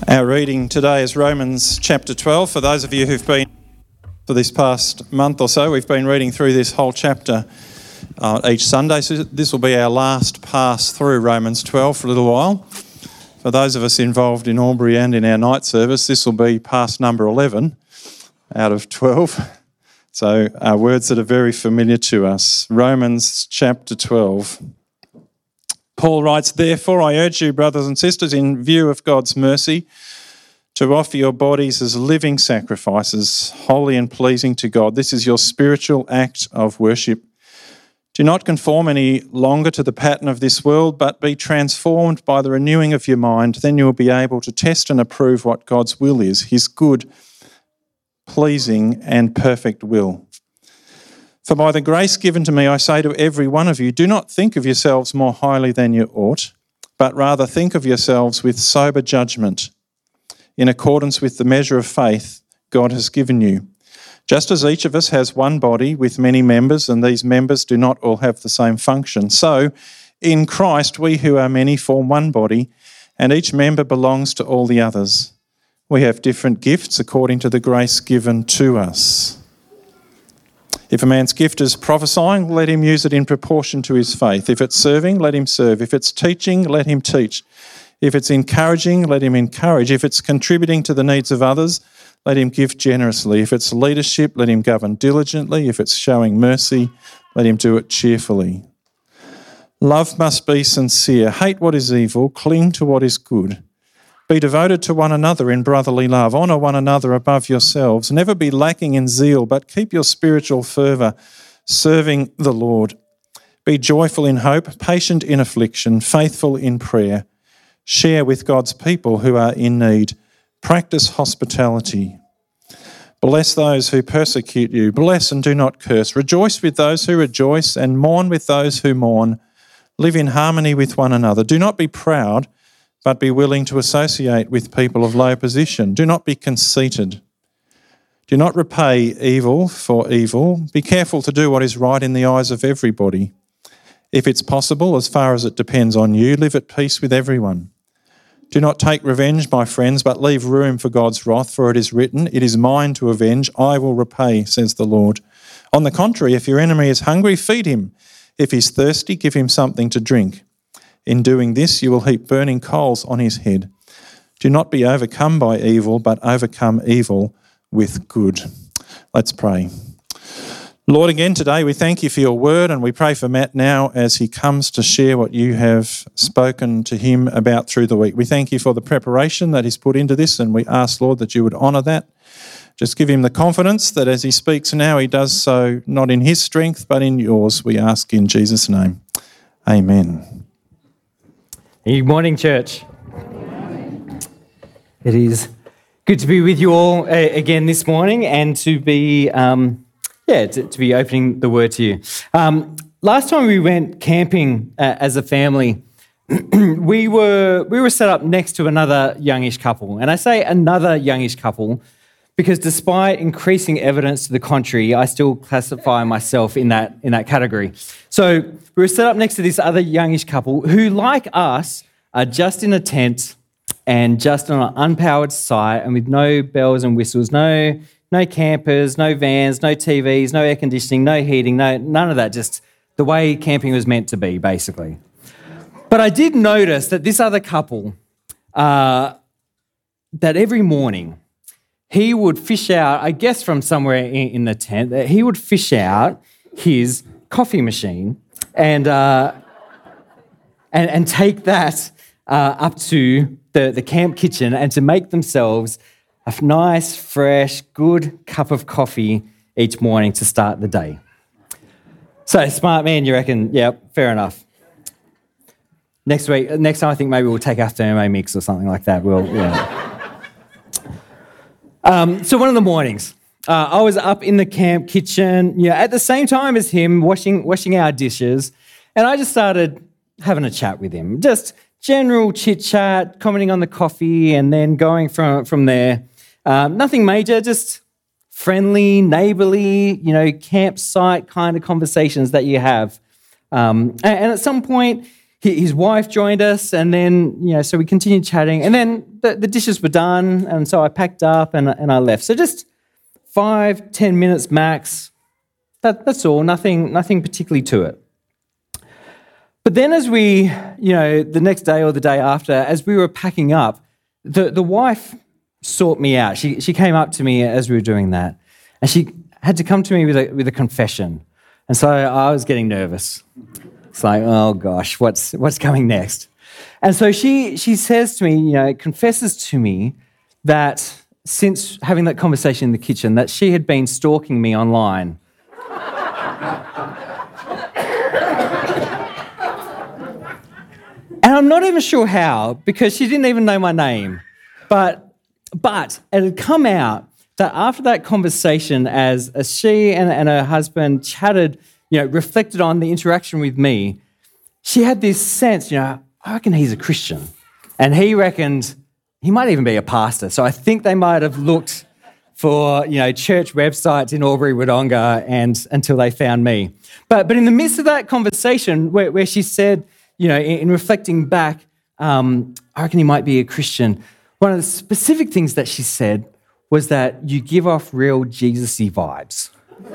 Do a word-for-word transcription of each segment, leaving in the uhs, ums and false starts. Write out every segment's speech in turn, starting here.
Our reading today is Romans chapter twelve. For those of you who've been for this past month or so, we've been reading through this whole chapter uh, each Sunday. So this will be our last pass through Romans twelve for a little while. For those of us involved in Albury and in our night service, this will be pass number eleven out of twelve. So uh, words that are very familiar to us. Romans chapter twelve. Paul writes, "Therefore I urge you, brothers and sisters, in view of God's mercy, to offer your bodies as living sacrifices, holy and pleasing to God. This is your spiritual act of worship. Do not conform any longer to the pattern of this world, but be transformed by the renewing of your mind. Then you will be able to test and approve what God's will is, his good, pleasing and perfect will. For by the grace given to me, I say to every one of you, do not think of yourselves more highly than you ought, but rather think of yourselves with sober judgment, in accordance with the measure of faith God has given you. Just as each of us has one body with many members, and these members do not all have the same function, so in Christ we who are many form one body, and each member belongs to all the others. We have different gifts according to the grace given to us. If a man's gift is prophesying, let him use it in proportion to his faith. If it's serving, let him serve. If it's teaching, let him teach. If it's encouraging, let him encourage. If it's contributing to the needs of others, let him give generously. If it's leadership, let him govern diligently. If it's showing mercy, let him do it cheerfully. Love must be sincere. Hate what is evil. Cling to what is good. Be devoted to one another in brotherly love. Honour one another above yourselves. Never be lacking in zeal, but keep your spiritual fervour, serving the Lord. Be joyful in hope, patient in affliction, faithful in prayer. Share with God's people who are in need. Practice hospitality. Bless those who persecute you. Bless and do not curse. Rejoice with those who rejoice and mourn with those who mourn. Live in harmony with one another. Do not be proud, but be willing to associate with people of low position. Do not be conceited. Do not repay evil for evil. Be careful to do what is right in the eyes of everybody. If it's possible, as far as it depends on you, live at peace with everyone. Do not take revenge, my friends, but leave room for God's wrath, for it is written, "It is mine to avenge, I will repay, says the Lord." On the contrary, if your enemy is hungry, feed him. If he's thirsty, give him something to drink. In doing this, you will heap burning coals on his head. Do not be overcome by evil, but overcome evil with good. Let's pray. Lord, again today we thank you for your word, and we pray for Matt now as he comes to share what you have spoken to him about through the week. We thank you for the preparation that he's put into this, and we ask, Lord, that you would honour that. Just give him the confidence that as he speaks now, he does so not in his strength, but in yours. We ask in Jesus' name. Amen. Good morning, church. It is good to be with you all uh, again this morning, and to be, um, yeah, to, to be opening the word to you. Um, last time we went camping uh, as a family, we were we were set up next to another youngish couple, and I say another youngish couple because despite increasing evidence to the contrary, I still classify myself in that in that category. So we were set up next to this other youngish couple who, like us, are just in a tent and just on an unpowered site and with no bells and whistles, no no campers, no vans, no T Vs, no air conditioning, no heating, no none of that, just the way camping was meant to be, basically. But I did notice that this other couple, uh, that every morning, he would fish out, I guess from somewhere in, in the tent, that he would fish out his coffee machine and uh, and, and take that uh, up to the, the camp kitchen and to make themselves a nice, fresh, good cup of coffee each morning to start the day. So, smart man, you reckon? Yeah, fair enough. Next week, next time I think maybe we'll take our Thermomix or something like that. We'll, yeah. Um, so one of the mornings, uh, I was up in the camp kitchen, you know, at the same time as him, washing washing our dishes, and I just started having a chat with him, just general chit chat, commenting on the coffee, and then going from from there. Um, nothing major, just friendly, neighbourly, you know, campsite kind of conversations that you have. Um, and, and at some point, his wife joined us, and then, you know, so we continued chatting, and then the, the dishes were done, and so I packed up and, and I left. So just five, ten minutes max. That, that's all, nothing, nothing particularly to it. But then as we, you know, the next day or the day after, as we were packing up, the, the wife sought me out. She, she came up to me as we were doing that, and she had to come to me with a, with a confession. And so I was getting nervous. It's like, oh gosh, what's what's coming next? And so she she says to me, you know, confesses to me that since having that conversation in the kitchen, that she had been stalking me online. And I'm not even sure how, because she didn't even know my name. But but it had come out that after that conversation, as, as she and, and her husband chatted, you know, reflected on the interaction with me, she had this sense, you know, I reckon he's a Christian. And he reckoned he might even be a pastor. So I think they might have looked for, you know, church websites in Albury Wodonga and until they found me. But but in the midst of that conversation where, where she said, you know, in, in reflecting back, um, I reckon he might be a Christian, one of the specific things that she said was that you give off real Jesus-y vibes.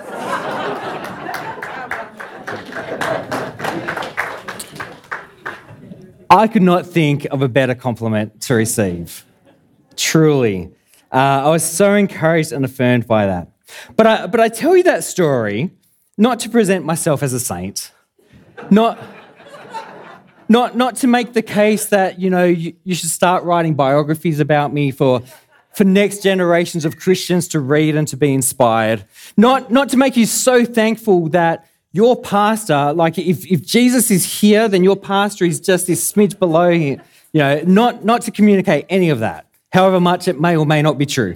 I could not think of a better compliment to receive. Truly. Uh, I was so encouraged and affirmed by that. But I, but I tell you that story not to present myself as a saint, not, not, not to make the case that, you know, you, you should start writing biographies about me for, for next generations of Christians to read and to be inspired, not, not to make you so thankful that your pastor, like if, if Jesus is here, then your pastor is just this smidge below him. You know, not, not to communicate any of that, however much it may or may not be true.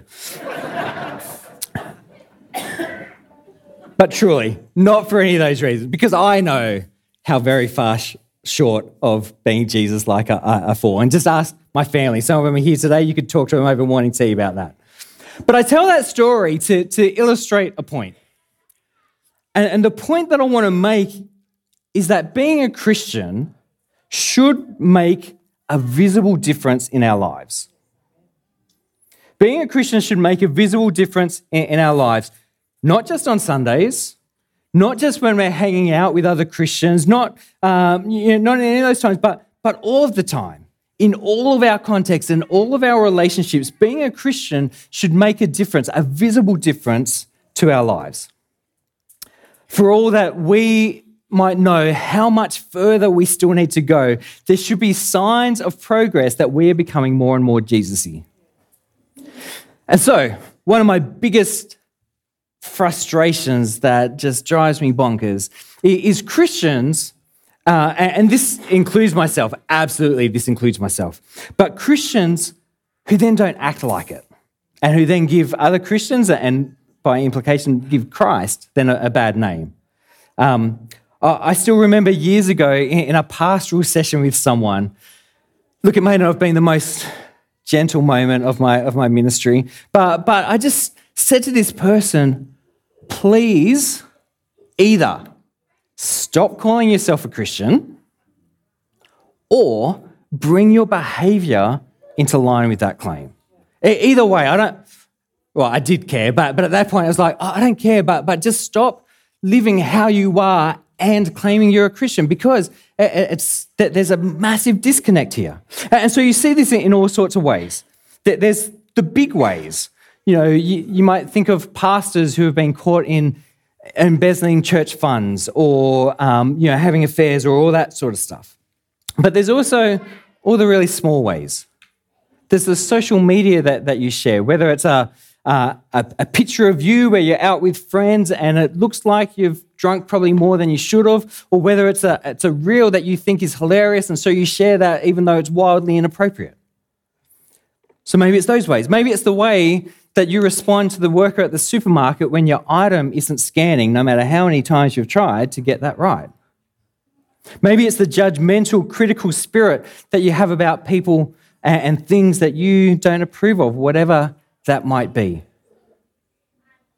But truly, not for any of those reasons, because I know how very far sh- short of being Jesus-like I, I, I fall. And just ask my family. Some of them are here today. You could talk to them over morning tea about that. But I tell that story to, to illustrate a point. And, and the point that I want to make is that being a Christian should make a visible difference in our lives. Being a Christian should make a visible difference in, in our lives, not just on Sundays, not just when we're hanging out with other Christians, not, um, you know, not in any of those times, but, but all of the time. In all of our contexts and all of our relationships, being a Christian should make a difference, a visible difference to our lives. For all that we might know how much further we still need to go, there should be signs of progress that we are becoming more and more Jesus-y. And so, one of my biggest frustrations that just drives me bonkers is Christians, uh, and this includes myself, absolutely this includes myself, but Christians who then don't act like it and who then give other Christians and by implication give Christ then a, a bad name. Um, I still remember years ago in, in a pastoral session with someone, look, it may not have been the most gentle moment of my of my ministry, but but I just said to this person, please either stop calling yourself a Christian or bring your behaviour into line with that claim. E- either way, I don't, well, I did care, but, but at that point I was like, oh, I don't care, but, but just stop living how you are and claiming you're a Christian, because it's there's a massive disconnect here. And so you see this in all sorts of ways. There's the big ways. You know, you, you might think of pastors who have been caught in embezzling church funds or, um, you know, having affairs or all that sort of stuff. But there's also all the really small ways. There's the social media that, that you share, whether it's a, uh, a, a picture of you where you're out with friends and it looks like you've drunk probably more than you should have, or whether it's a, it's a reel that you think is hilarious and so you share that even though it's wildly inappropriate. So maybe it's those ways. Maybe it's the way that you respond to the worker at the supermarket when your item isn't scanning, no matter how many times you've tried to get that right. Maybe it's the judgmental, critical spirit that you have about people and, and things that you don't approve of, whatever that might be.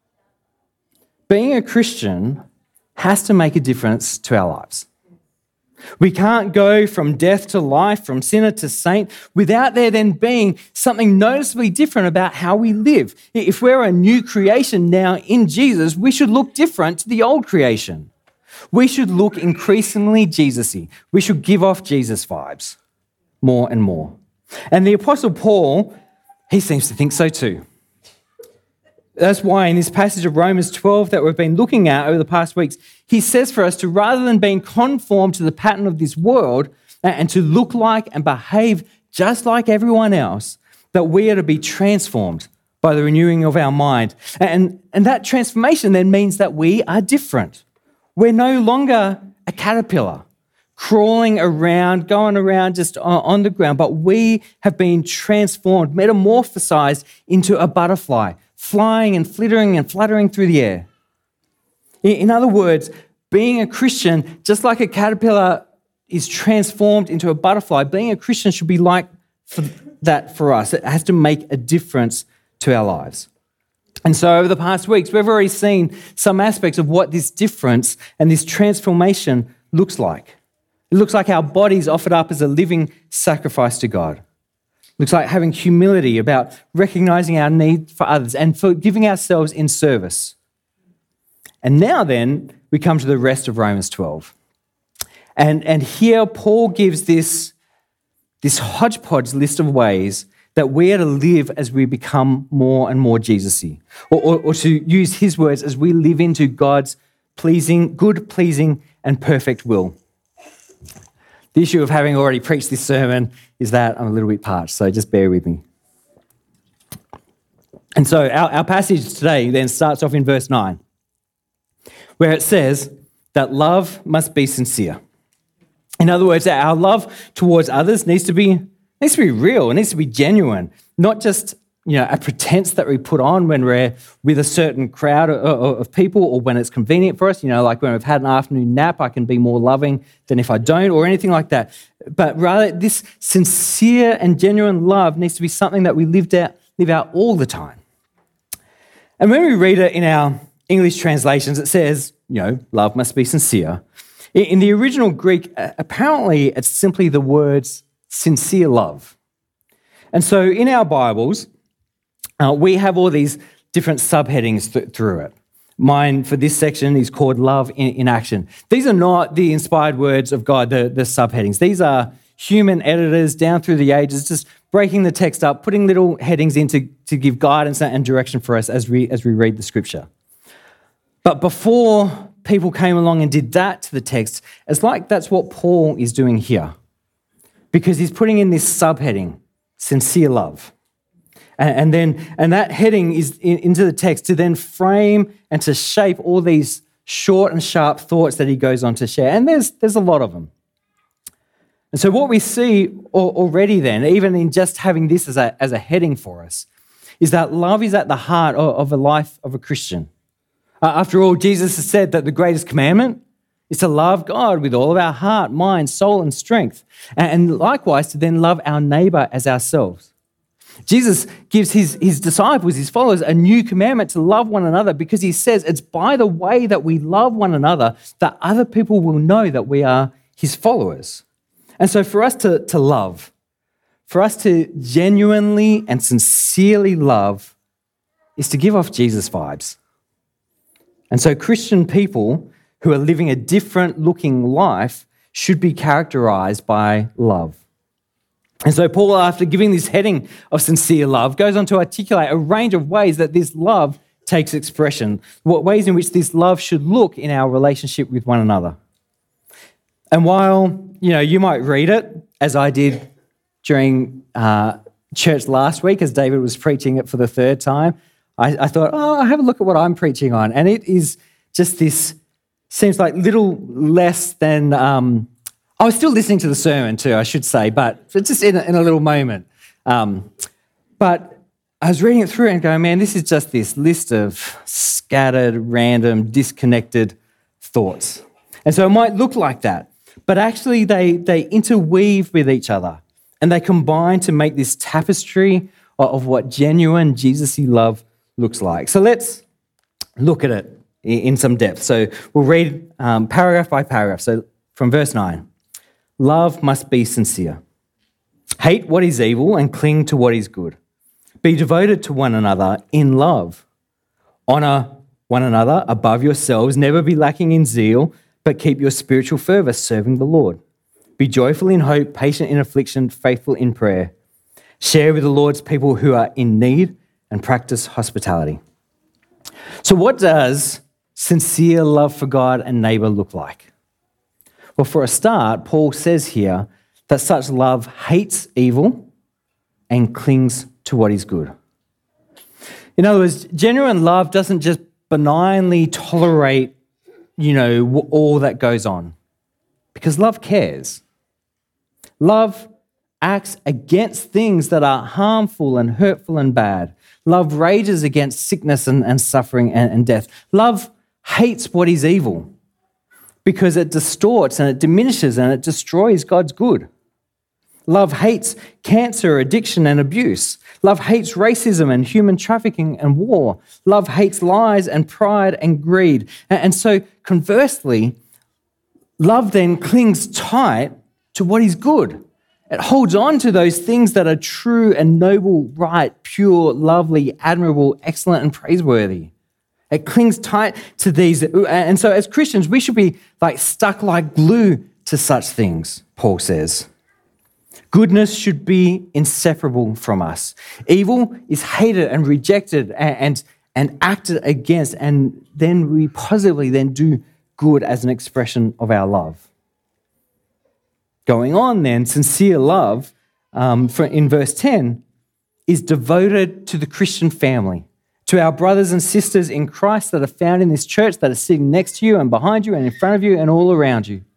Being a Christian has to make a difference to our lives. We can't go from death to life, from sinner to saint, without there then being something noticeably different about how we live. If we're a new creation now in Jesus, we should look different to the old creation. We should look increasingly Jesus-y. We should give off Jesus vibes more and more. And the Apostle Paul, he seems to think so too. That's why in this passage of Romans twelve that we've been looking at over the past weeks, he says for us to, rather than being conformed to the pattern of this world and to look like and behave just like everyone else, that we are to be transformed by the renewing of our mind. And, and that transformation then means that we are different. We're no longer a caterpillar crawling around, going around just on the ground, but we have been transformed, metamorphosized into a butterfly, flying and flittering and fluttering through the air. In other words, being a Christian, just like a caterpillar is transformed into a butterfly, being a Christian should be like for that for us. It has to make a difference to our lives. And so over the past weeks, we've already seen some aspects of what this difference and this transformation looks like. It looks like our bodies offered up as a living sacrifice to God. It looks like having humility about recognizing our need for others and for giving ourselves in service. And now then, we come to the rest of Romans twelve. And, and here Paul gives this, this hodgepodge list of ways that we are to live as we become more and more Jesus-y. Or, or, or to use his words, as we live into God's pleasing, good, pleasing, and perfect will. The issue of having already preached this sermon is that I'm a little bit parched, so just bear with me. And so our, our passage today then starts off in verse nine, where it says that love must be sincere. In other words, our love towards others needs to be needs to be real. It needs to be genuine, not just you know a pretense that we put on when we're with a certain crowd of, of people or when it's convenient for us. You know, like when we've had an afternoon nap, I can be more loving than if I don't, or anything like that. But rather, this sincere and genuine love needs to be something that we lived out, live out all the time. And when we read it in our English translations, it says, you know, love must be sincere. In the original Greek, apparently it's simply the words sincere love. And so in our Bibles, uh, we have all these different subheadings th- through it. Mine for this section is called Love in, in Action. These are not the inspired words of God, the, the subheadings. These are human editors down through the ages, just breaking the text up, putting little headings in to, to give guidance and direction for us as we, as we read the scripture. But before people came along and did that to the text, it's like that's what Paul is doing here, because he's putting in this subheading, sincere love. And, and then and that heading is in, into the text to then frame and to shape all these short and sharp thoughts that he goes on to share. And there's, there's a lot of them. And so what we see already then, even in just having this as a, as a heading for us, is that love is at the heart of, of a life of a Christian. Uh, after all, Jesus has said that the greatest commandment is to love God with all of our heart, mind, soul, and strength, and, and likewise to then love our neighbour as ourselves. Jesus gives his, his disciples, his followers, a new commandment to love one another, because he says it's by the way that we love one another that other people will know that we are his followers. And so for us to, to love, for us to genuinely and sincerely love, is to give off Jesus vibes. And so Christian people who are living a different looking life should be characterized by love. And so Paul, after giving this heading of sincere love, goes on to articulate a range of ways that this love takes expression, what ways in which this love should look in our relationship with one another. And while, you know, you might read it, as I did during uh, church last week, as David was preaching it for the third time, I, I thought, oh, I'll have a look at what I'm preaching on. And it is just this, seems like little less than, um, I was still listening to the sermon too, I should say, but just in a, in a little moment. Um, but I was reading it through and going, man, this is just this list of scattered, random, disconnected thoughts. And so it might look like that, but actually they, they interweave with each other and they combine to make this tapestry of, of what genuine Jesus-y love looks like. So let's look at it in, in some depth. So we'll read um, paragraph by paragraph. So from verse nine. love must be sincere. Hate what is evil and cling to what is good. Be devoted to one another in love. Honour one another above yourselves. Never be lacking in zeal, but keep your spiritual fervour serving the Lord. Be joyful in hope, patient in affliction, faithful in prayer. Share with the Lord's people who are in need and practice hospitality. So what does sincere love for God and neighbour look like? Well, for a start, Paul says here that such love hates evil and clings to what is good. In other words, genuine love doesn't just benignly tolerate, you know, all that goes on, because love cares. Love acts against things that are harmful and hurtful and bad. Love rages against sickness and, and suffering and, and death. Love hates what is evil because it distorts and it diminishes and it destroys God's good. Love hates cancer, addiction, and abuse. Love hates racism and human trafficking and war. Love hates lies and pride and greed. And so conversely, love then clings tight to what is good. It holds on to those things that are true and noble, right, pure, lovely, admirable, excellent, and praiseworthy. It clings tight to these. And so as Christians, we should be like stuck like glue to such things, Paul says. Goodness should be inseparable from us. Evil is hated and rejected and, and, and acted against, and then we positively then do good as an expression of our love. Going on then, sincere love, um, for, in verse ten, is devoted to the Christian family, to our brothers and sisters in Christ that are found in this church, that are sitting next to you and behind you and in front of you and all around you.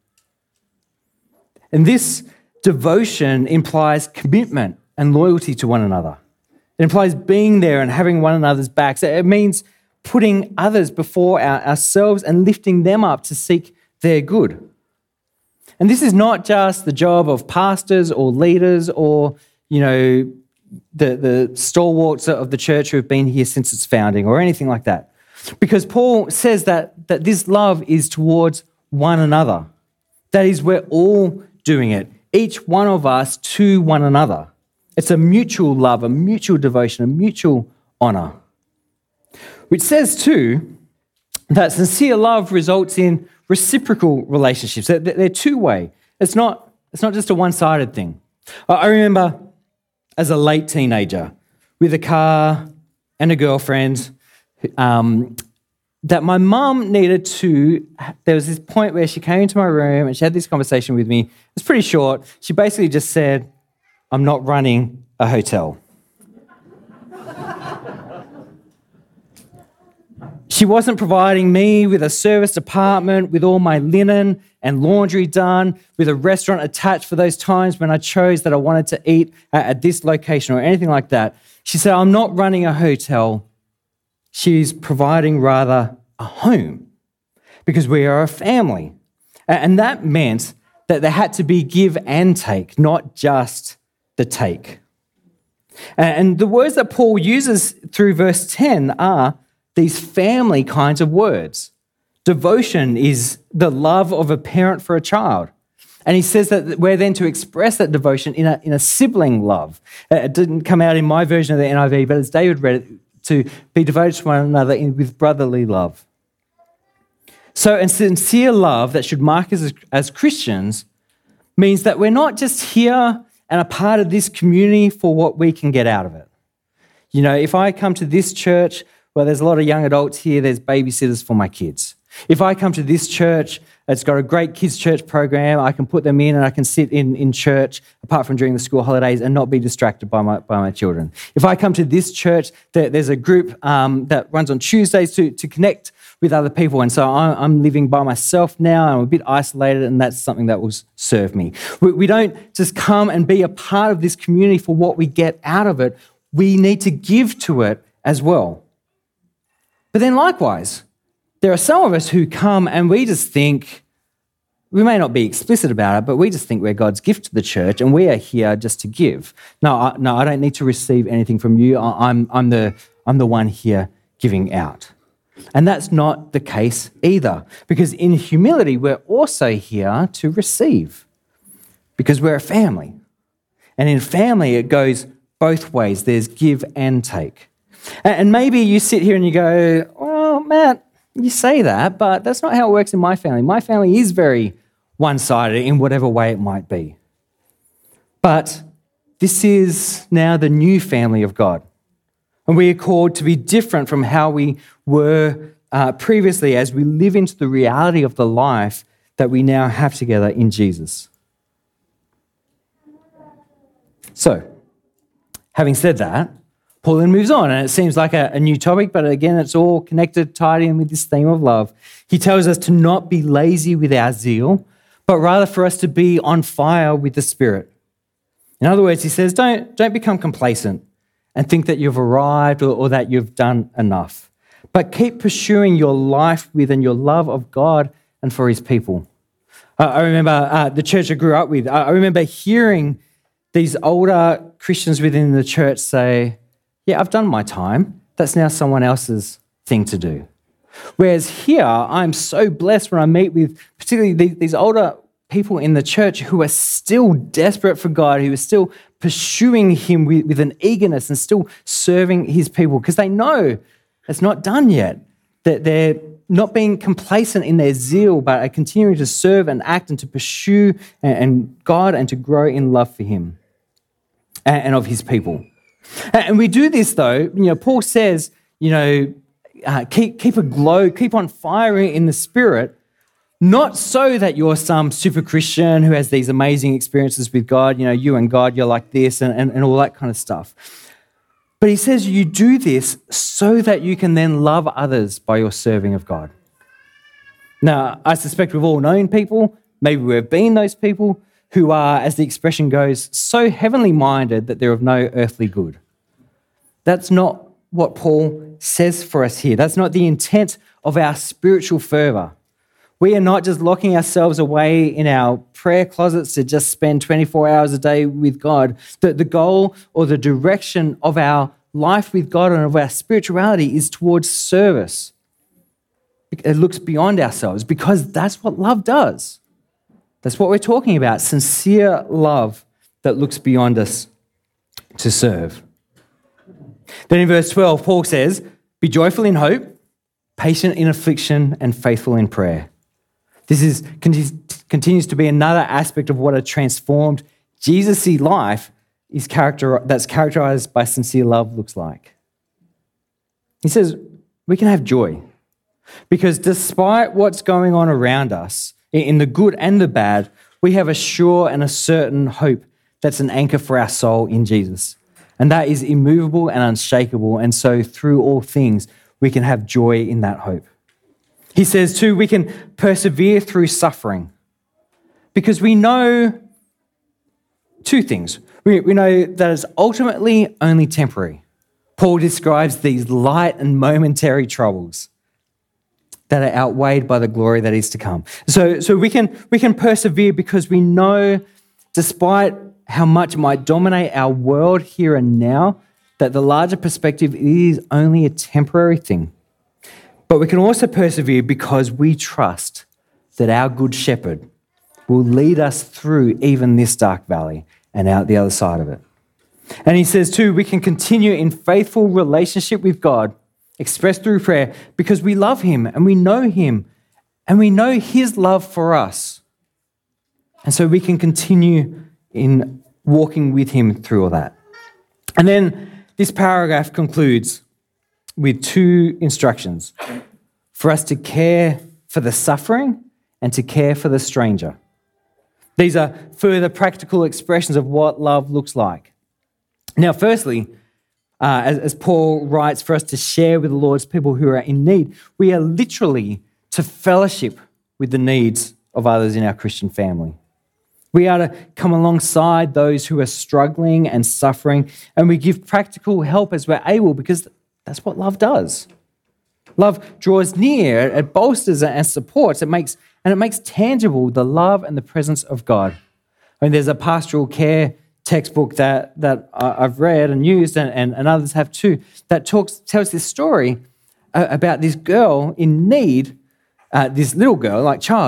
And this devotion implies commitment and loyalty to one another. It implies being there and having one another's backs. It means putting others before our, ourselves and lifting them up to seek their good. And this is not just the job of pastors or leaders or, you know, the, the stalwarts of the church who have been here since its founding or anything like that. Because Paul says that, that this love is towards one another. That is, we're all doing it. Each one of us to one another. It's a mutual love, a mutual devotion, a mutual honour. Which says too that sincere love results in reciprocal relationships. They're, they're two-way. It's not, it's not just a one-sided thing. I remember as a late teenager with a car and a girlfriend um, that my mum needed to, there was this point where she came into my room and she had this conversation with me. It was pretty short. She basically just said, I'm not running a hotel. She wasn't providing me with a serviced apartment with all my linen and laundry done, with a restaurant attached for those times when I chose that I wanted to eat at, at this location or anything like that. She said, I'm not running a hotel. She's providing rather a home because we are a family. And that meant that there had to be give and take, not just the take. And the words that Paul uses through verse ten are these family kinds of words. Devotion is the love of a parent for a child. And he says that we're then to express that devotion in a, in a sibling love. It didn't come out in my version of the N I V, but as David read it, to be devoted to one another in, with brotherly love. So a sincere love that should mark us as, as Christians means that we're not just here and a part of this community for what we can get out of it. You know, if I come to this church, well, there's a lot of young adults here, there's babysitters for my kids. If I come to this church, it's got a great kids' church program, I can put them in and I can sit in, in church, apart from during the school holidays, and not be distracted by my by my children. If I come to this church, there, there's a group um, that runs on Tuesdays to, to connect with other people, and so I'm, I'm living by myself now, I'm a bit isolated, and that's something that will serve me. We, we don't just come and be a part of this community for what we get out of it, we need to give to it as well. But then likewise, there are some of us who come and we just think, we may not be explicit about it, but we just think we're God's gift to the church and we are here just to give. No, I, no, I don't need to receive anything from you. I, I'm, I'm, the, I'm the one here giving out. And that's not the case either, because in humility, we're also here to receive. because we're a family. And in family, it goes both ways. There's give and take. And maybe you sit here and you go, well, Matt, you say that, but that's not how it works in my family. My family is very one-sided in whatever way it might be. But this is now the new family of God. And we are called to be different from how we were uh, previously as we live into the reality of the life that we now have together in Jesus. So, having said that, Paul then moves on, and it seems like a, a new topic, but again, it's all connected, tied in with this theme of love. He tells us to not be lazy with our zeal, but rather for us to be on fire with the Spirit. In other words, he says, don't, don't become complacent and think that you've arrived or, or that you've done enough, but keep pursuing your life with and your love of God and for his people. Uh, I remember uh, the church I grew up with, I, I remember hearing these older Christians within the church say, yeah, I've done my time. That's now someone else's thing to do. Whereas here, I'm so blessed when I meet with particularly these, these older people in the church who are still desperate for God, who are still pursuing him with, with an eagerness and still serving his people because they know it's not done yet, that they're not being complacent in their zeal, but are continuing to serve and act and to pursue and, and God and to grow in love for him and, and of his people. And we do this, though, you know, Paul says, you know, uh, keep, keep a glow, keep on fire in the Spirit, not so that you're some super Christian who has these amazing experiences with God, you know, you and God, you're like this and, and, and all that kind of stuff. But he says you do this so that you can then love others by your serving of God. Now, I suspect we've all known people, maybe we've been those people, who are, as the expression goes, so heavenly minded that they're of no earthly good. That's not what Paul says for us here. That's not the intent of our spiritual fervour. We are not just locking ourselves away in our prayer closets to just spend twenty-four hours a day with God. The, the goal or the direction of our life with God and of our spirituality is towards service. It looks beyond ourselves because that's what love does. That's what we're talking about, sincere love that looks beyond us to serve. Then in verse twelve, Paul says, be joyful in hope, patient in affliction, and faithful in prayer. This is continues to be another aspect of what a transformed Jesus-y life is character, that's characterized by sincere love looks like. He says we can have joy because despite what's going on around us, in the good and the bad, we have a sure and a certain hope that's an anchor for our soul in Jesus. And that is immovable and unshakable. And so through all things, we can have joy in that hope. He says too, we can persevere through suffering because we know two things. We, we know that it's ultimately only temporary. Paul describes these light and momentary troubles that are outweighed by the glory that is to come. So, so we can we can persevere because we know, despite how much it might dominate our world here and now, that the larger perspective is only a temporary thing. But we can also persevere because we trust that our good shepherd will lead us through even this dark valley and out the other side of it. And he says too, we can continue in faithful relationship with God, expressed through prayer, because we love him and we know him and we know his love for us. And so we can continue in walking with him through all that. And then this paragraph concludes with two instructions: for us to care for the suffering and to care for the stranger. These are further practical expressions of what love looks like. Now, firstly, Uh, as, as Paul writes, for us to share with the Lord's people who are in need, we are literally to fellowship with the needs of others in our Christian family. We are to come alongside those who are struggling and suffering, and we give practical help as we're able because that's what love does. Love draws near, it bolsters and supports, it makes and it makes tangible the love and the presence of God. I mean, there's a pastoral care textbook that that I've read and used, and, and, and others have too, that talks tells this story uh, about this girl in need, uh, this little girl, like child,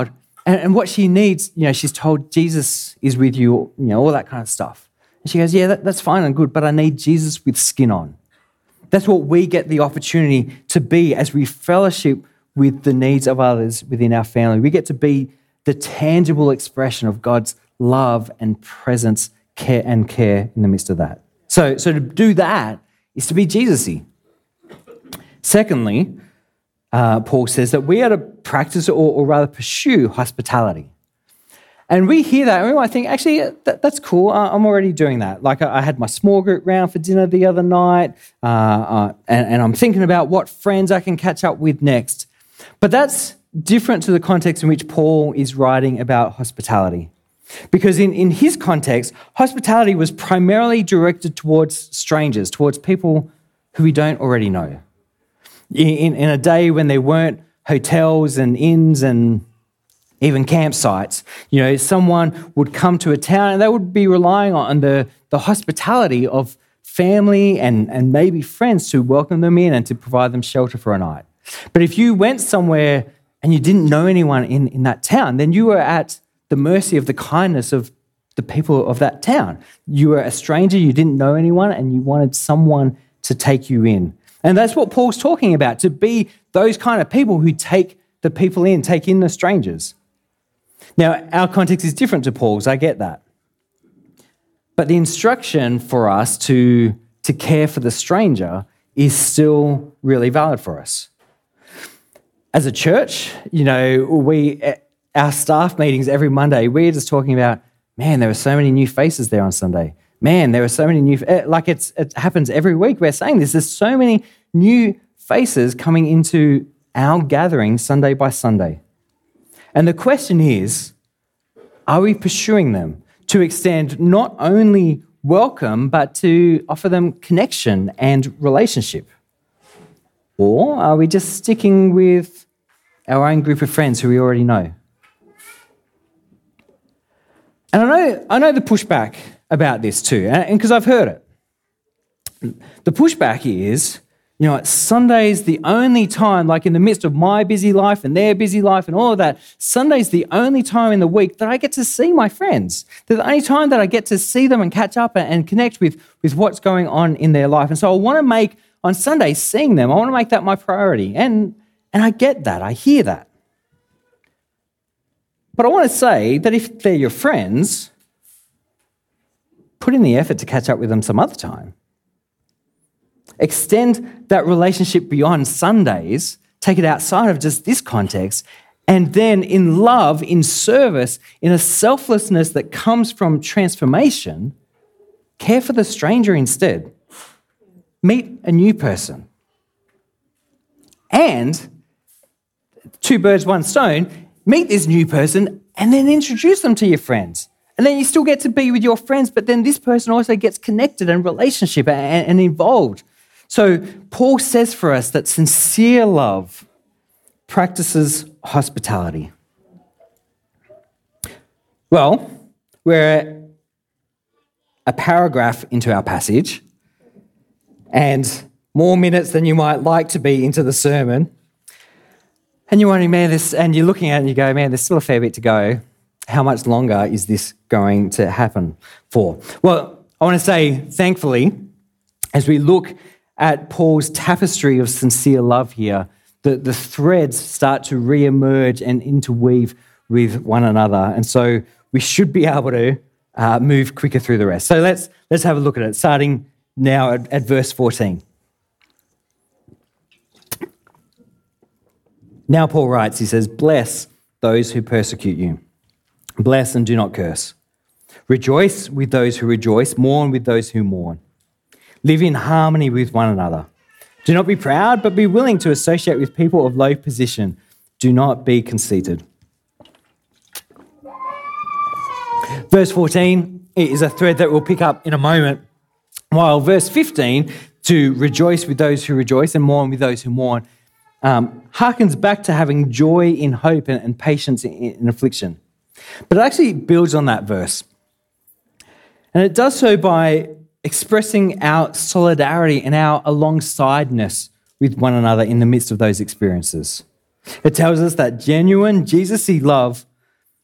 And, and what she needs, you know, she's told Jesus is with you, you know, all that kind of stuff. And she goes, yeah, that, that's fine and good, but I need Jesus with skin on. That's what we get the opportunity to be as we fellowship with the needs of others within our family. We get to be the tangible expression of God's love and presence, care and care in the midst of that. So, so to do that is to be Jesus-y. Secondly, uh, Paul says that we are to practice or, or rather pursue hospitality. And we hear that and we might think, actually, that, that's cool. I'm already doing that. Like I had my small group round for dinner the other night, uh, uh, and, and I'm thinking about what friends I can catch up with next. But that's different to the context in which Paul is writing about hospitality. Because in, in his context, hospitality was primarily directed towards strangers, towards people who we don't already know. In, in a day when there weren't hotels and inns and even campsites, you know, someone would come to a town and they would be relying on the, the hospitality of family and, and maybe friends to welcome them in and to provide them shelter for a night. But if you went somewhere and you didn't know anyone in, in that town, then you were at the mercy of the kindness of the people of that town. You were a stranger, you didn't know anyone, and you wanted someone to take you in. And that's what Paul's talking about, to be those kind of people who take the people in, take in the strangers. Now, our context is different to Paul's, I get that. But the instruction for us to, to care for the stranger is still really valid for us. As a church, you know, we our staff meetings every Monday, we're just talking about, man, there were so many new faces there on Sunday. Man, there were so many new, like it's, it happens every week. We're saying this. There's so many new faces coming into our gathering Sunday by Sunday. And the question is, are we pursuing them to extend not only welcome, but to offer them connection and relationship? Or are we just sticking with our own group of friends who we already know? And I know, I know the pushback about this too, and because I've heard it. The pushback is, you know, Sunday's the only time, like in the midst of my busy life and their busy life and all of that, Sunday's the only time in the week that I get to see my friends. They're the only time that I get to see them and catch up and connect with, with what's going on in their life. And so I want to make, on Sunday, seeing them, I want to make that my priority. And, and I get that, I hear that. But I want to say that if they're your friends, put in the effort to catch up with them some other time. Extend that relationship beyond Sundays, take it outside of just this context, and then in love, in service, in a selflessness that comes from transformation, care for the stranger instead. Meet a new person. And two birds, one stone, meet this new person and then introduce them to your friends. And then you still get to be with your friends, but then this person also gets connected and relationship and, and involved. So Paul says for us that sincere love practices hospitality. Well, we're a paragraph into our passage and more minutes than you might like to be into the sermon. And you're wondering, man, this, and you're looking at it and you go, man, there's still a fair bit to go. How much longer is this going to happen for? Well, I want to say, thankfully, as we look at Paul's tapestry of sincere love here, the, the threads start to re-emerge and interweave with one another. And so we should be able to uh, move quicker through the rest. So let's, let's have a look at it, starting now at, at verse fourteen. Now Paul writes, he says, bless those who persecute you. Bless and do not curse. Rejoice with those who rejoice, mourn with those who mourn. Live in harmony with one another. Do not be proud, but be willing to associate with people of low position. Do not be conceited. Verse fourteen is a thread that we'll pick up in a moment, while verse fifteen, to rejoice with those who rejoice and mourn with those who mourn, um, harkens back to having joy in hope and, and patience in, in affliction. But it actually builds on that verse. And it does so by expressing our solidarity and our alongsideness with one another in the midst of those experiences. It tells us that genuine Jesus-y love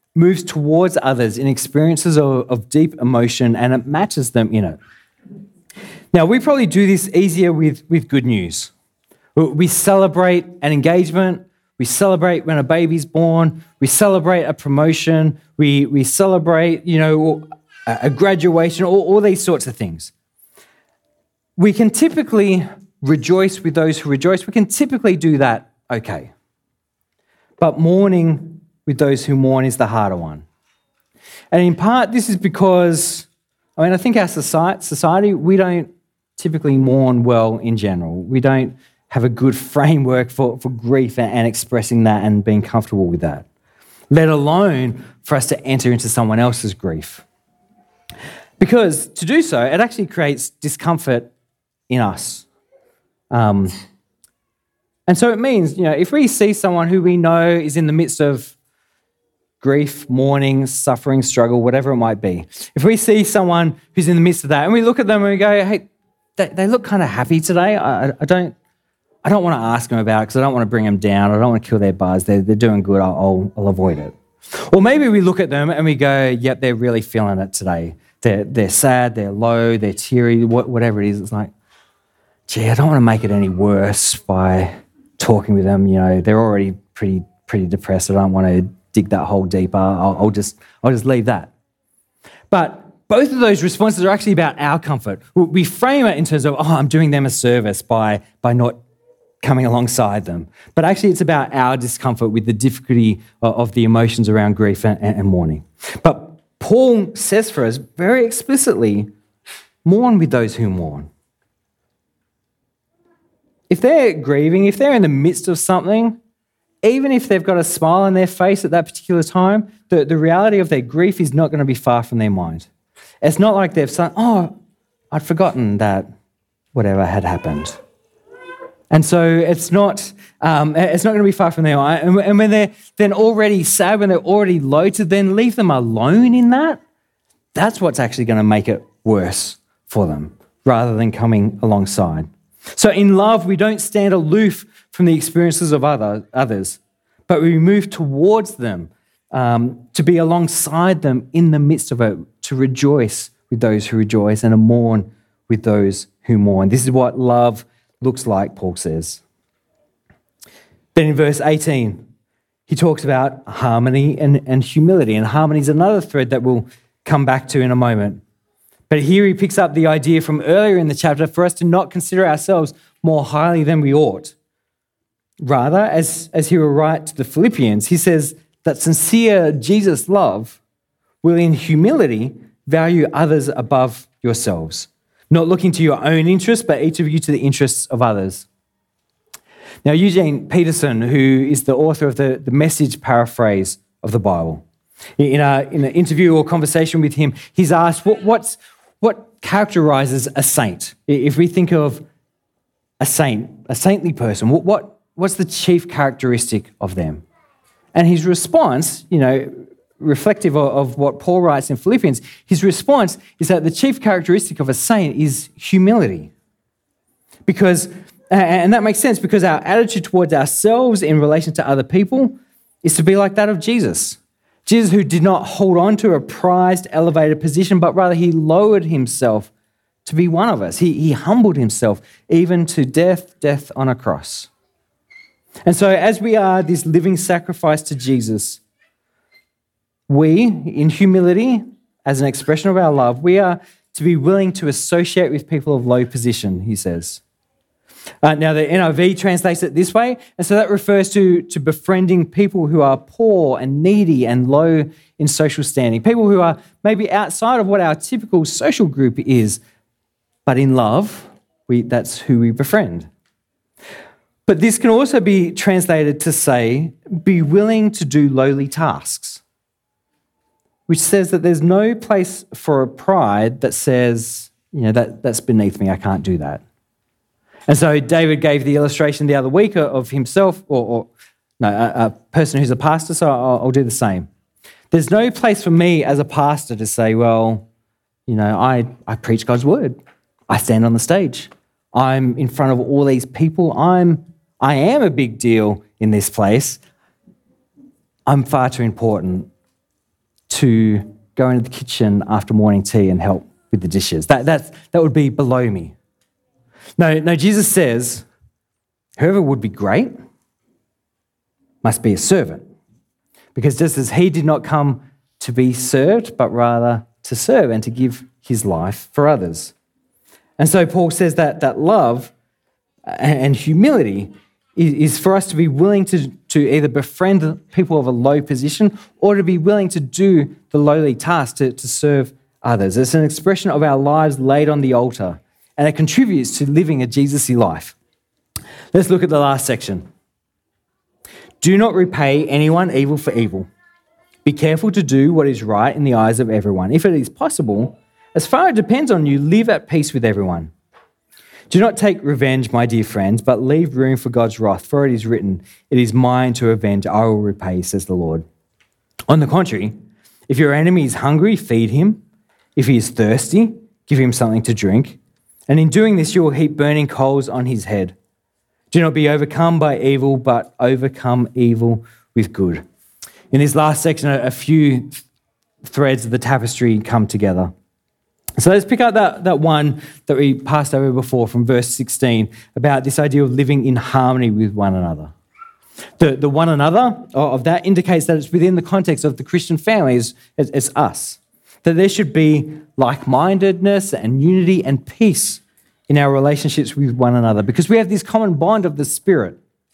moves towards others in experiences of, of deep emotion, and it matches them in it. Now, we probably do this easier with, with good news. We celebrate an engagement, we celebrate when a baby's born, we celebrate a promotion, we, we celebrate, you know, a graduation, all, all these sorts of things. We can typically rejoice with those who rejoice. We can typically do that okay. But mourning with those who mourn is the harder one. And in part, this is because, I mean, I think our society, society we don't typically mourn well in general. We don't have a good framework for, for grief and, and expressing that and being comfortable with that, let alone for us to enter into someone else's grief. Because to do so, it actually creates discomfort in us. Um, and so it means, you know, if we see someone who we know is in the midst of grief, mourning, suffering, struggle, whatever it might be, if we see someone who's in the midst of that and we look at them and we go, hey, they, they look kind of happy today, I, I don't I don't want to ask them about it because I don't want to bring them down. I don't want to kill their buzz. They're, they're doing good. I'll, I'll, I'll avoid it. Or maybe we look at them and we go, yep, they're really feeling it today. They're, they're sad, they're low, they're teary, whatever it is. It's like, gee, I don't want to make it any worse by talking with them. You know, they're already pretty pretty depressed. I don't want to dig that hole deeper. I'll, I'll just I'll just leave that. But both of those responses are actually about our comfort. We frame it in terms of, oh, I'm doing them a service by by not coming alongside them. But actually it's about our discomfort with the difficulty of the emotions around grief and, and mourning. But Paul says for us very explicitly, mourn with those who mourn. If they're grieving, if they're in the midst of something, even if they've got a smile on their face at that particular time, the, the reality of their grief is not going to be far from their mind. It's not like they've said, oh, I'd forgotten that whatever had happened. And so it's not um, it's not going to be far from their eye. And, and when they're then already sad, when they're already low, to then leave them alone in that, that's what's actually going to make it worse for them rather than coming alongside. So in love, we don't stand aloof from the experiences of other, others, but we move towards them um, to be alongside them in the midst of it, to rejoice with those who rejoice and to mourn with those who mourn. This is what love looks like, Paul says. Then in verse eighteen, he talks about harmony and, and humility, and harmony is another thread that we'll come back to in a moment. But here he picks up the idea from earlier in the chapter for us to not consider ourselves more highly than we ought. Rather, as, as he will write to the Philippians, he says that sincere Jesus love will in humility value others above yourselves, not looking to your own interests, but each of you to the interests of others. Now, Eugene Peterson, who is the author of the, the Message paraphrase of the Bible, in, a, in an interview or conversation with him, he's asked, what, what's, what characterises a saint? If we think of a saint, a saintly person, what, what, what's the chief characteristic of them? And his response, you know, reflective of, of what Paul writes in Philippians, his response is that the chief characteristic of a saint is humility. Because, and that makes sense, because our attitude towards ourselves in relation to other people is to be like that of Jesus. Jesus, who did not hold on to a prized, elevated position, but rather he lowered himself to be one of us. He, he humbled himself even to death, death on a cross. And so as we are this living sacrifice to Jesus, we, in humility, as an expression of our love, we are to be willing to associate with people of low position, he says. Uh, now, the N I V translates it this way, and so that refers to, to befriending people who are poor and needy and low in social standing, people who are maybe outside of what our typical social group is, but in love, we, that's who we befriend. But this can also be translated to say, be willing to do lowly tasks, which says that there's no place for a pride that says, you know, that, that's beneath me, I can't do that. And so David gave the illustration the other week of himself, or, or no, a, a person who's a pastor, so I'll, I'll do the same. There's no place for me as a pastor to say, well, you know, I, I preach God's word. I stand on the stage. I'm in front of all these people. I'm, I am a big deal in this place. I'm far too important. to go into the kitchen after morning tea and help with the dishes. That, that's, that would be below me. No, no, Jesus says, whoever would be great must be a servant. Because just as he did not come to be served, but rather to serve and to give his life for others. And so Paul says that, that love and humility is for us to be willing to, to either befriend people of a low position or to be willing to do the lowly task to, to serve others. It's an expression of our lives laid on the altar, and it contributes to living a Jesus-y life. Let's look at the last section. Do not repay anyone evil for evil. Be careful to do what is right in the eyes of everyone. If it is possible, as far as it depends on you, live at peace with everyone. Do not take revenge, my dear friends, but leave room for God's wrath, for it is written, it is mine to avenge, I will repay, says the Lord. On the contrary, if your enemy is hungry, feed him. If he is thirsty, give him something to drink. And in doing this, you will heap burning coals on his head. Do not be overcome by evil, but overcome evil with good. In this last section, a few threads of the tapestry come together. So let's pick up that, that one that we passed over before from verse sixteen about this idea of living in harmony with one another. The, the one another of that indicates that it's within the context of the Christian family as, as, as us, that there should be like-mindedness and unity and peace in our relationships with one another because we have this common bond of the Spirit.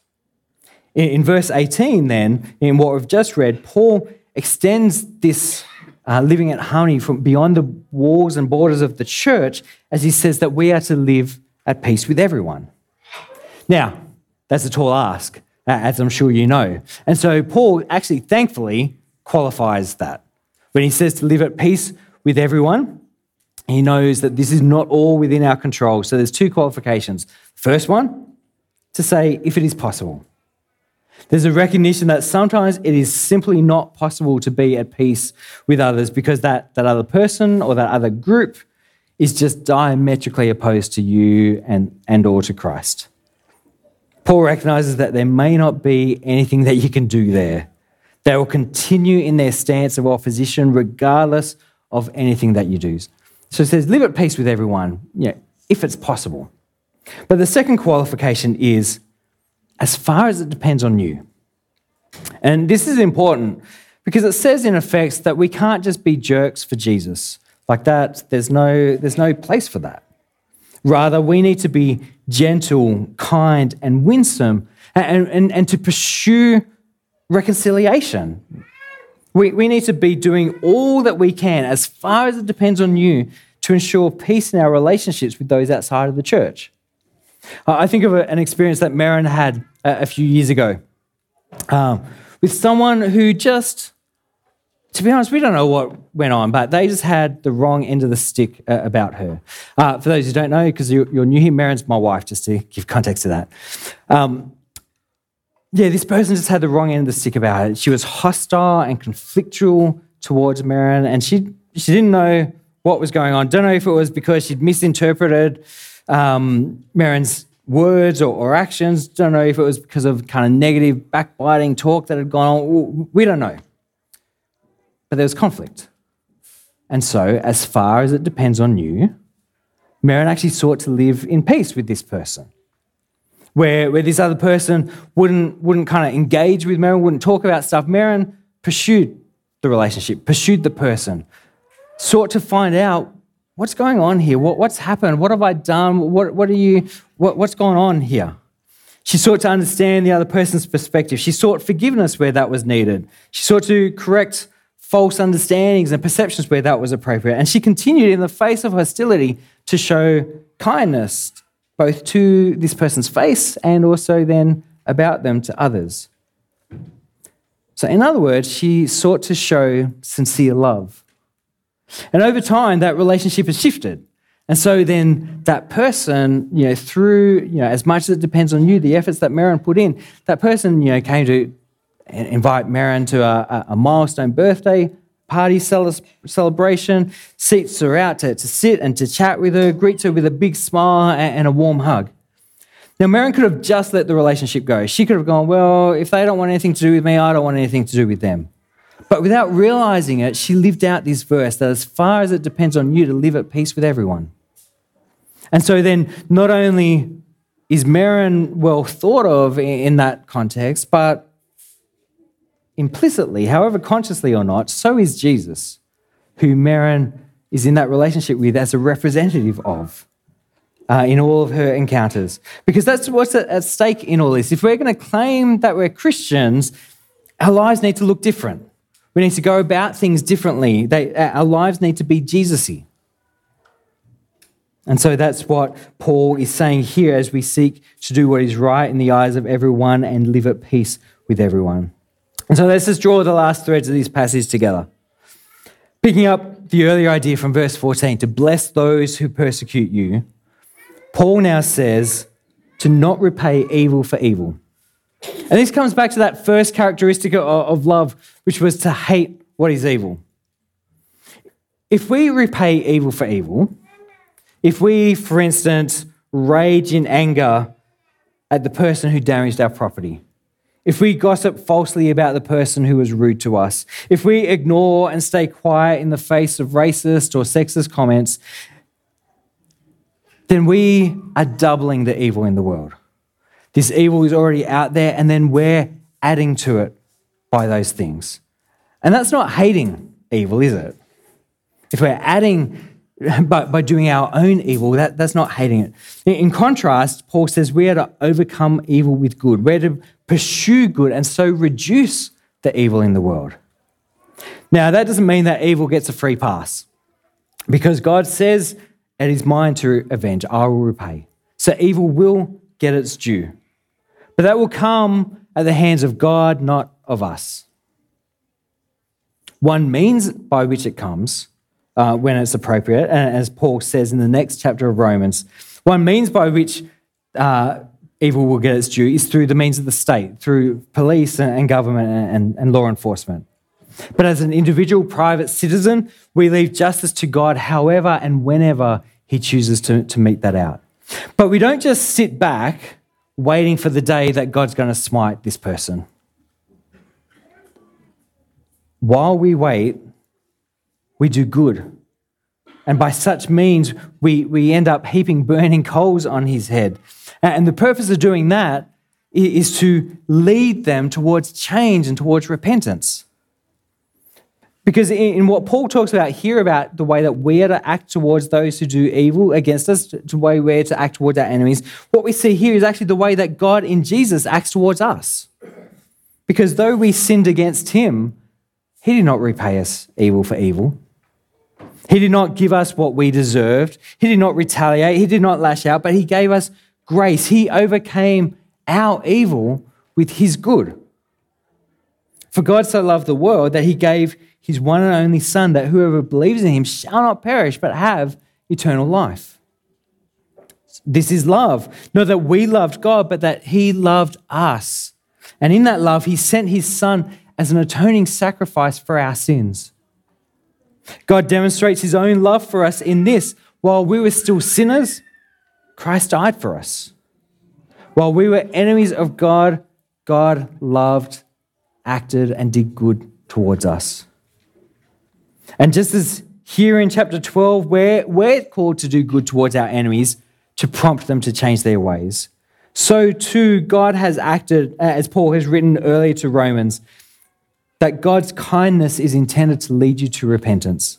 In, in verse eighteen then, in what we've just read, Paul extends this Uh, living at harmony from beyond the walls and borders of the church as he says that we are to live at peace with everyone. Now, that's a tall ask, as I'm sure you know. And so Paul actually, thankfully, qualifies that. When he says to live at peace with everyone, he knows that this is not all within our control. So there's two qualifications. First one, to say if it is possible. There's a recognition that sometimes it is simply not possible to be at peace with others because that, that other person or that other group is just diametrically opposed to you and, and or to Christ. Paul recognises that there may not be anything that you can do there. They will continue in their stance of opposition regardless of anything that you do. So it says, live at peace with everyone, you know, if it's possible. But the second qualification is, as far as it depends on you. And this is important because it says in effect that we can't just be jerks for Jesus. Like that, there's no, there's no place for that. Rather, we need to be gentle, kind, and winsome and, and, and to pursue reconciliation. We, we need to be doing all that we can, as far as it depends on you, to ensure peace in our relationships with those outside of the church. I think of an experience that Maren had a few years ago um, with someone who just, to be honest, we don't know what went on, but they just had the wrong end of the stick uh, about her. Uh, for those who don't know, because you're, you're new here, Maren's my wife, just to give context to that. Um, yeah, this person just had the wrong end of the stick about it. She was hostile and conflictual towards Maren, and she she didn't know what was going on. Don't know if it was because she'd misinterpreted Um, Maren's words or, or actions. Don't know if it was because of kind of negative backbiting talk that had gone on. We don't know. But there was conflict. And so, as far as it depends on you, Maren actually sought to live in peace with this person. Where, where this other person wouldn't, wouldn't kind of engage with Maren, wouldn't talk about stuff, Maren pursued the relationship, pursued the person, sought to find out what's going on here? What, what's happened? What have I done? What, what are you? What, what's going on here? She sought to understand the other person's perspective. She sought forgiveness where that was needed. She sought to correct false understandings and perceptions where that was appropriate. And she continued in the face of hostility to show kindness, both to this person's face and also then about them to others. So in other words, she sought to show sincere love. And over time, that relationship has shifted. And so then that person, you know, through, you know, as much as it depends on you, the efforts that Maren put in, that person, you know, came to invite Maren to a, a milestone birthday party celebration, seats her out to, to sit and to chat with her, greets her with a big smile and, and a warm hug. Now, Maren could have just let the relationship go. She could have gone, well, if they don't want anything to do with me, I don't want anything to do with them. But without realizing it, she lived out this verse that as far as it depends on you to live at peace with everyone. And so then not only is Merrin well thought of in that context, but implicitly, however consciously or not, so is Jesus, who Merrin is in that relationship with as a representative of uh, in all of her encounters. Because that's what's at stake in all this. If we're going to claim that we're Christians, our lives need to look different. We need to go about things differently. They, our lives need to be Jesus-y. And so that's what Paul is saying here as we seek to do what is right in the eyes of everyone and live at peace with everyone. And so let's just draw the last threads of this passage together. Picking up the earlier idea from verse fourteen, to bless those who persecute you, Paul now says to not repay evil for evil. And this comes back to that first characteristic of love, which was to hate what is evil. If we repay evil for evil, if we, for instance, rage in anger at the person who damaged our property, if we gossip falsely about the person who was rude to us, if we ignore and stay quiet in the face of racist or sexist comments, then we are doubling the evil in the world. This evil is already out there, and then we're adding to it by those things. And that's not hating evil, is it? If we're adding by, by doing our own evil, that, that's not hating it. In contrast, Paul says we are to overcome evil with good. We're to pursue good and so reduce the evil in the world. Now, that doesn't mean that evil gets a free pass, because God says it is mine to avenge, I will repay. So evil will get its due. But that will come at the hands of God, not of us. One means by which it comes, uh, when it's appropriate, and as Paul says in the next chapter of Romans, one means by which uh, evil will get its due is through the means of the state, through police and government and, and law enforcement. But as an individual private citizen, we leave justice to God however and whenever he chooses to, to mete that out. But we don't just sit back waiting for the day that God's going to smite this person. While we wait, we do good. And by such means, we, we end up heaping burning coals on his head. And the purpose of doing that is to lead them towards change and towards repentance. Because in what Paul talks about here about the way that we are to act towards those who do evil against us, the way we're to act towards our enemies, what we see here is actually the way that God in Jesus acts towards us. Because though we sinned against him, he did not repay us evil for evil. He did not give us what we deserved. He did not retaliate. He did not lash out, but he gave us grace. He overcame our evil with his good. For God so loved the world that he gave his one and only Son, that whoever believes in him shall not perish but have eternal life. This is love. Not that we loved God, but that he loved us. And in that love, he sent his Son as an atoning sacrifice for our sins. God demonstrates his own love for us in this: while we were still sinners, Christ died for us. While we were enemies of God, God loved, acted, and did good towards us. And just as here in chapter twelve, we're, we're called to do good towards our enemies to prompt them to change their ways, so too God has acted, as Paul has written earlier to Romans, that God's kindness is intended to lead you to repentance.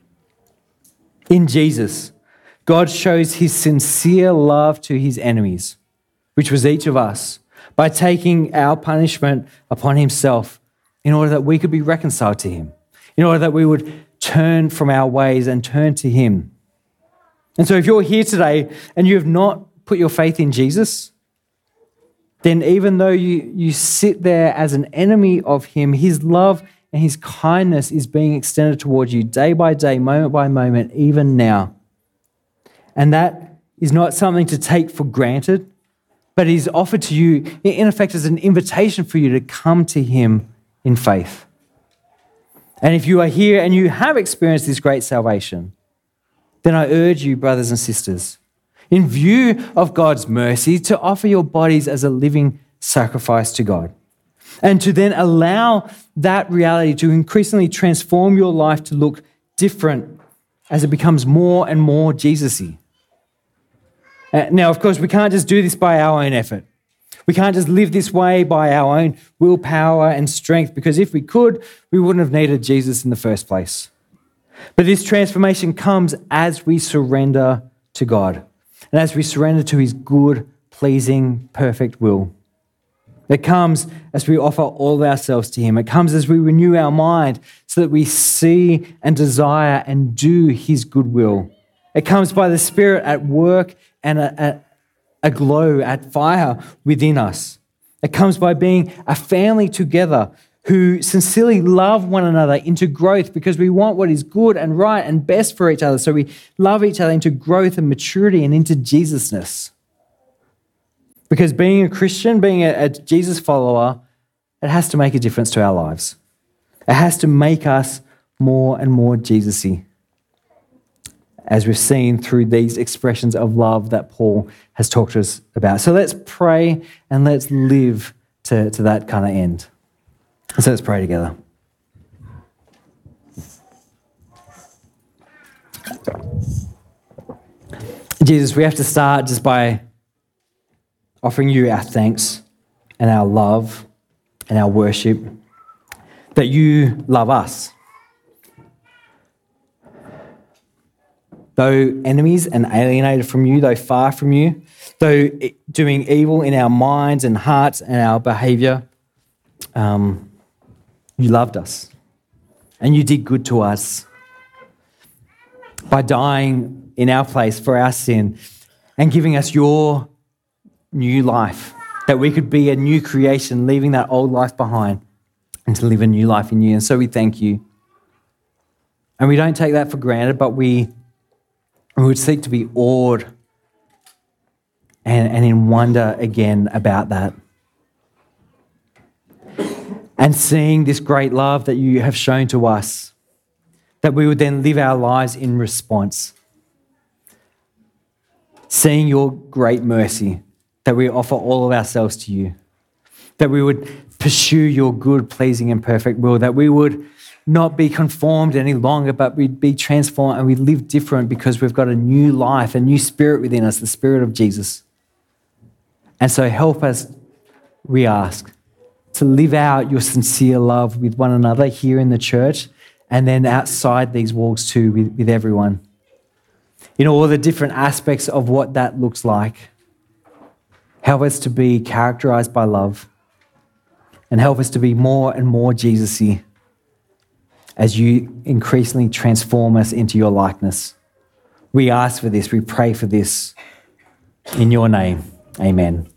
In Jesus, God shows his sincere love to his enemies, which was each of us, by taking our punishment upon himself in order that we could be reconciled to him, in order that we would turn from our ways and turn to him. And so if you're here today and you have not put your faith in Jesus, then even though you, you sit there as an enemy of him, his love and his kindness is being extended towards you day by day, moment by moment, even now. And that is not something to take for granted, but is offered to you, in effect, as an invitation for you to come to him in faith. And if you are here and you have experienced this great salvation, then I urge you, brothers and sisters, in view of God's mercy, to offer your bodies as a living sacrifice to God. And to then allow that reality to increasingly transform your life to look different as it becomes more and more Jesus-y. Uh, now, of course, we can't just do this by our own effort. We can't just live this way by our own willpower and strength, because if we could, we wouldn't have needed Jesus in the first place. But this transformation comes as we surrender to God and as we surrender to his good, pleasing, perfect will. It comes as we offer all of ourselves to him. It comes as we renew our mind so that we see and desire and do his good will. It comes by the Spirit at work and a, a, a glow, at fire within us. It comes by being a family together who sincerely love one another into growth, because we want what is good and right and best for each other. So we love each other into growth and maturity and into Jesusness. Because being a Christian, being a, a Jesus follower, it has to make a difference to our lives. It has to make us more and more Jesus-y, as we've seen through these expressions of love that Paul has talked to us about. So let's pray and let's live to, to that kind of end. So let's pray together. Jesus, we have to start just by offering you our thanks and our love and our worship, that you love us. Though enemies and alienated from you, though far from you, though doing evil in our minds and hearts and our behaviour, um, you loved us and you did good to us by dying in our place for our sin and giving us your new life, that we could be a new creation, leaving that old life behind and to live a new life in you. And so we thank you. And we don't take that for granted, but we, we would seek to be awed and, and in wonder again about that. And seeing this great love that you have shown to us, that we would then live our lives in response. Seeing your great mercy, that we offer all of ourselves to you, that we would pursue your good, pleasing, and perfect will, that we would not be conformed any longer, but we'd be transformed and we live different because we've got a new life, a new spirit within us, the Spirit of Jesus. And so help us, we ask, to live out your sincere love with one another here in the church and then outside these walls too with, with everyone. In all the different aspects of what that looks like. Help us to be characterized by love and help us to be more and more Jesus-y as you increasingly transform us into your likeness. We ask for this, we pray for this in your name. Amen.